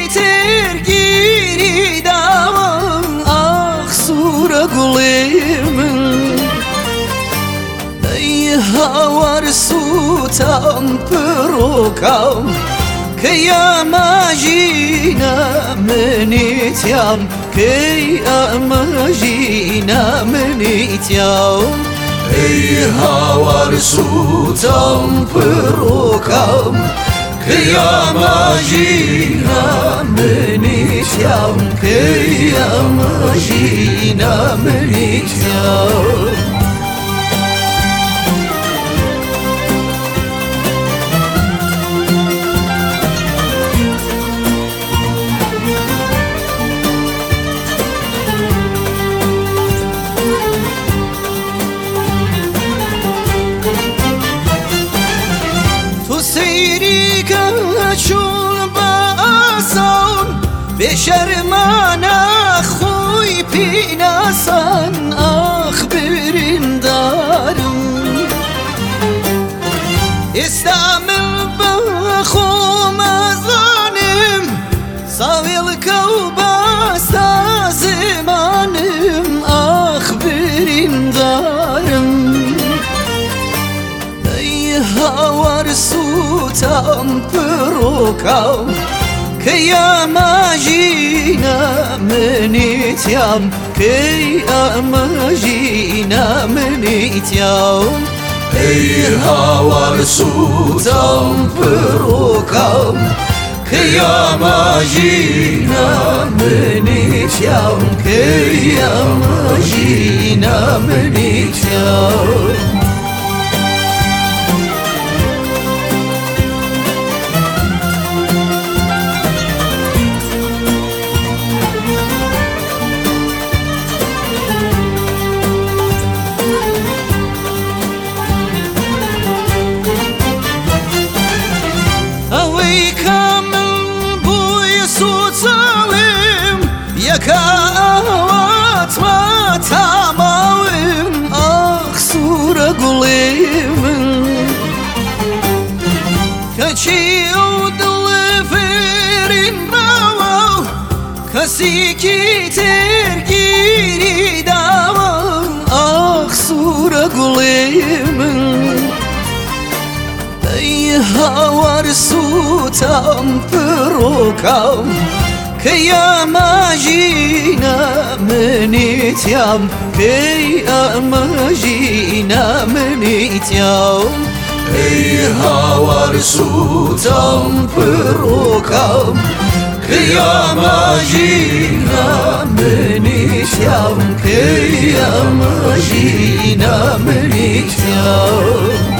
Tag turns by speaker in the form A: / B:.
A: ترگیری داوام آخ سور گلیمن ای هاور سوتم پروکم که ماجینا منیتیم که ماجینا منیتیم ای هاور سوتم پروکم که ماجینا منیتیم که ماجینا منیتیم سیری کچون باسان به شرمانه خوی پیناسان آخ بریندارم استعمل بخوم ازانم ساویل کو باستا زمانم آخ بریندارم هاور سوتم پروکم که ماجینا منیتیم که ماجینا منیتیم ای هاور سوتم پروکم که ماجینا منیتیم که ماجینا منیتیم یکاوات ما تمام آخ سور گلیمن کچی او دل فرین باو کسی کی ترگیری داو آخ سور گلیمن ای هاور سوتم پروکم که ماجینا منیتیم که ماجینا منیتیم ای هاور سوتم پروکم که ماجینا منیتیم که ماجینا منیتیم